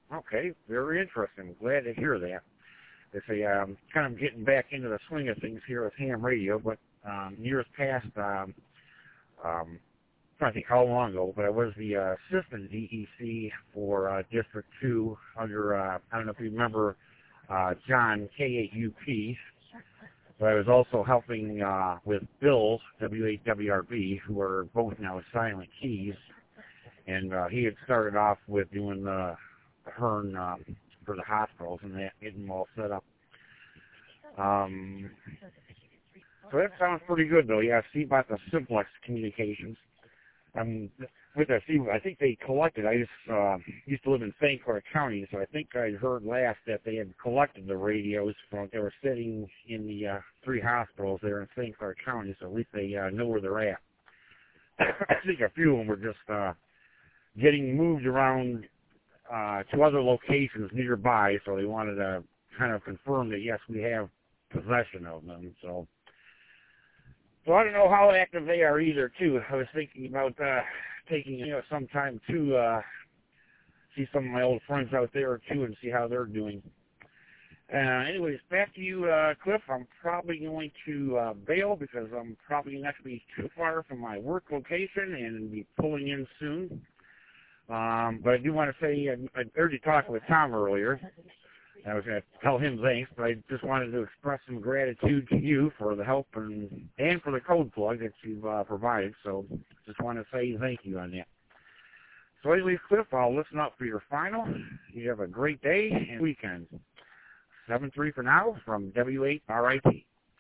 Okay, very interesting. Glad to hear that. They say kind of getting back into the swing of things here with ham radio, but years past, trying to think how long ago, but I was the assistant DEC for District 2 under, I don't know if you remember John, K8UP, but I was also helping with Bill, W8WRB, who are both now Silent Keys, and he had started off with doing the HERN for the hospitals and that, getting them all set up. So that sounds pretty good, though. Yeah, see about the simplex communications. With that, see, I think they collected. I just used to live in St. Clair County, so I think I heard last that they had collected the radios from. They were sitting in the 3 hospitals there in St. Clair County, so at least they know where they're at. I think a few of them were just getting moved around to other locations nearby, so they wanted to kind of confirm that yes, we have possession of them. So I don't know how active they are either, too. I was thinking about taking, some time to see some of my old friends out there, too, and see how they're doing. Anyways, back to you, Cliff. I'm probably going to bail because I'm probably not going to be too far from my work location and be pulling in soon. But I do want to say I heard you talking with Tom earlier. I was going to tell him thanks, but I just wanted to express some gratitude to you for the help and for the code plug that you've provided. So just want to say thank you on that. So anyways, Cliff, I'll listen up for your final. You have a great day and weekend. 7-3 for now from W8RIT.